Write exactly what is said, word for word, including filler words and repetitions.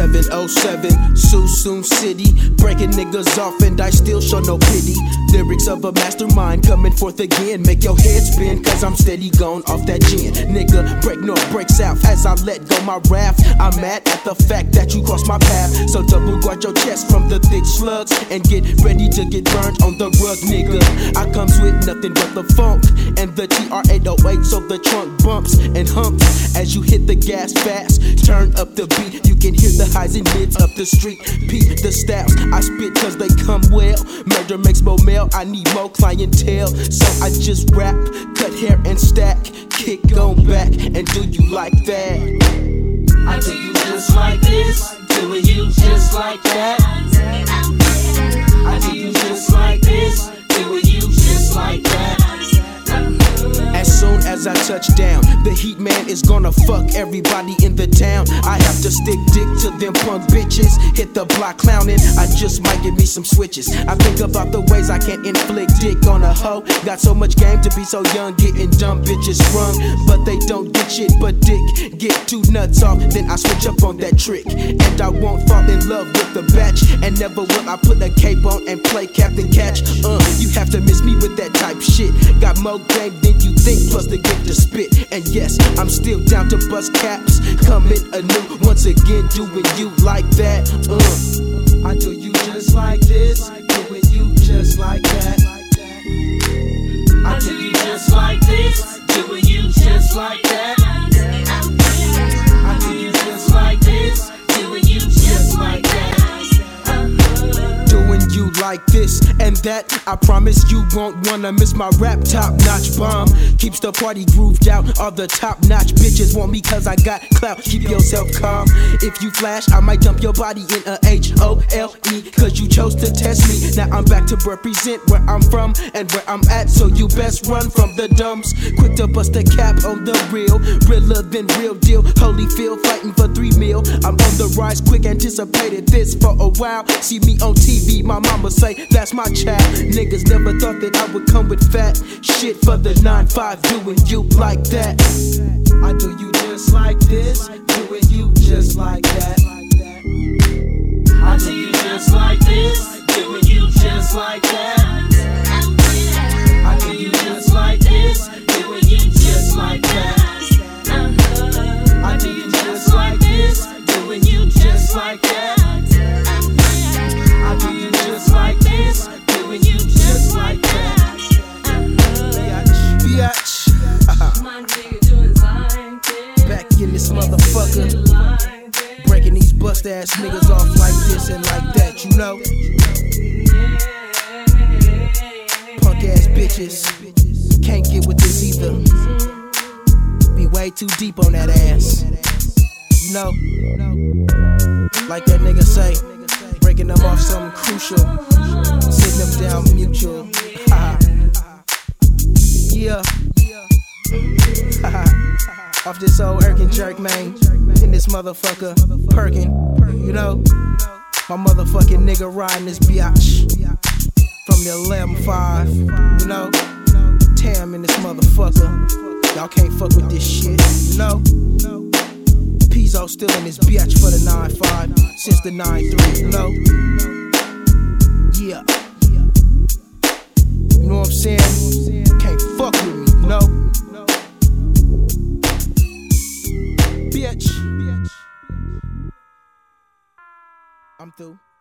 seven oh seven, Susun City, breaking niggas off and I still show no pity. Lyrics of a mastermind coming forth again, make your head spin cause I'm steady gone off that gin. Nigga, break north, break south as I let go my wrath. I'm mad at the fact that you crossed my path, so double guard your chest from the thick slugs and get ready to get burned on the rug, nigga. I comes with nothing but the funk and the T R eight oh eight, so the trunk bumps and humps as you hit the gas fast. Turn up the beat, you can hear the highs and mids up the street. Peep the styles, I spit cause they come well. Murder makes more mail, I need more clientele, so I just rap, cut hair and stack, kick on back, and do you like that? I do you just like this, doing you just like that. I do you just like this, doing you just like that. As soon as I touch down, the heat man is gonna fuck everybody in the town. I have to stick dick to them punk bitches, hit the block clowning, I just might give me some switches. I think about the ways I can inflict dick on a hoe. Got so much game to be so young, getting dumb bitches sprung, but they don't get shit but dick. Get two nuts off, then I switch up on that trick, and I won't fall in love with the batch, and never will I put a cape on and play Captain Catch. Uh, you have to miss me with that type shit. Got more game than you think, plus the gift to spit. And yes, I'm still down to bust caps, coming anew, once again doing you like that. Uh, I do you just like this, doing you just like that. I do you just like this, doing you just like that. I do you just like this, doing you just like that. Doing you like this and that, I promise you won't wanna miss my rap top-notch bomb. Keeps the party grooved out, all the top-notch bitches want me cause I got clout. Keep yourself calm, if you flash I might dump your body in a H O L E, cause you chose to test me. Now I'm back to represent where I'm from and where I'm at, so you best run from the dumps. Quick to bust a cap on the real, realer than real deal. Holyfield fighting for three mil, I'm on the rise quick, anticipated this for a while. See me on T V, my mama say that's my child. Niggas never thought that I would come with fat shit for the nine five, doing you like that. I do you just like this, doing you just like that. I do you just like this, doing you just like that. I do you just like this, doing you just like that. I do you just like this, doing you just like that. I do you just like this, doing you just like that. Biatch, My nigga doing like this. back in this motherfucker, breaking these bust ass niggas off like this and like that, you know. Punk ass bitches can't get with this either. Be way too deep on that ass, you know. Like that nigga say, breaking them off something crucial, sitting them down mutual. Yeah. Off this old Erkin jerk, man. In this motherfucker, Perkin. You know, my motherfucking nigga riding this biatch from the eleven five. You know, Tam in this motherfucker. Y'all can't fuck with this shit. You know, Pizzo still in this biatch for the nine five since the nine three. You know, yeah. You know what I'm saying? Can't fuck with me, you know? Bitch. I'm through.